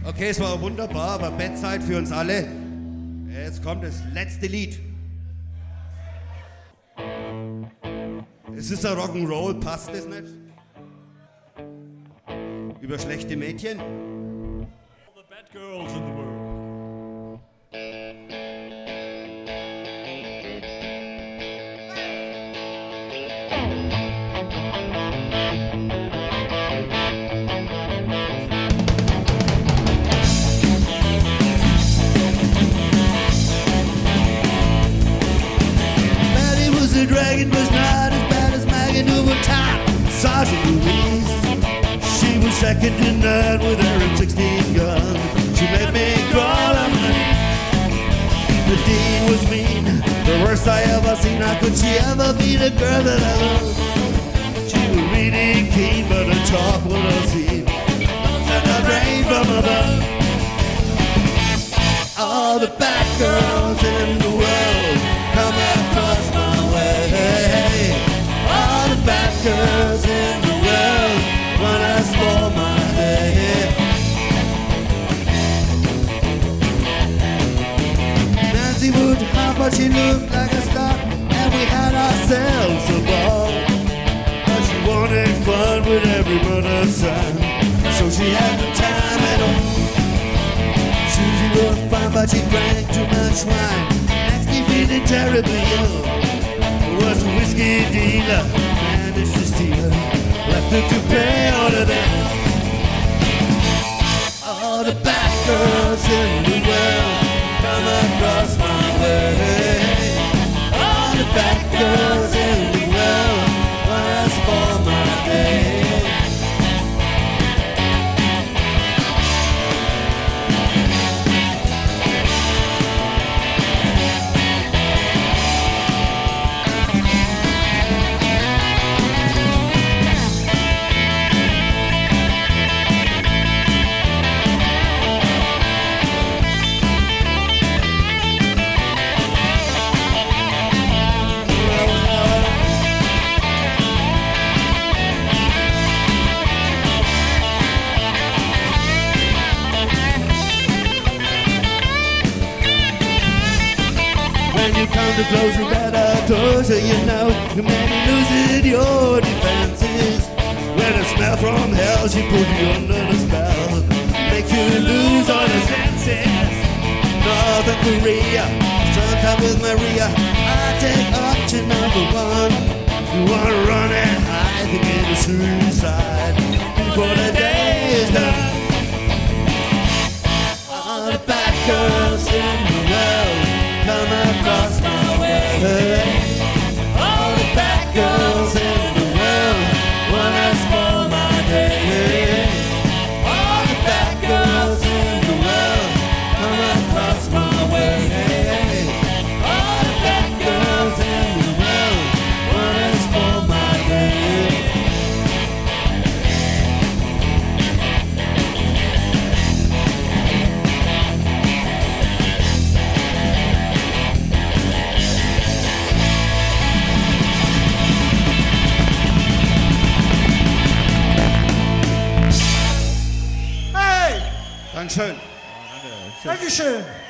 Okay, es war wunderbar, aber Bettzeit für uns alle. Jetzt kommt das letzte Lied. Es ist ein Rock'n'Roll, passt das nicht? Über schlechte Mädchen? All the bad girls in the world. Betty was a dragon, was not as bad as Megan over top. Sergeant Louise, she was second to none with her M16 gun. She made me crawl on my knees. The deed was mean, the worst I ever seen. How could she ever be the girl that I loved? She was really keen, but her talk was obscene. And I rain from above. All the bad girls in the world come across my way. All the bad girls in the world wanna spoil my day. Nancy would have, but she looked like a star, and we had ourselves a ball. But she wanted fun with every mother's son, so she had no time at all. Susie was fine, but she drank too much wine. Next, he feeling terribly ill. Was a whiskey dealer, managed to steal her, left her to pay all of that. All the bad girls in the world come across my way. All the bad girls in the world wanna spoil my day. When you come to close your better doors, you know you may be losing your defenses. When a smell from hell, she put you under the spell, make you lose all your senses. Northern Korea, sometime with Maria, I take option number one. You wanna run and hide, thinking of suicide before the day is done. All the bad girls in the world come across my way. All the bad girls in the world wanna spoil my day. All the bad girls in the world come across my way. All the bad girls in the world wanna spoil my day. Dankeschön. Dankeschön.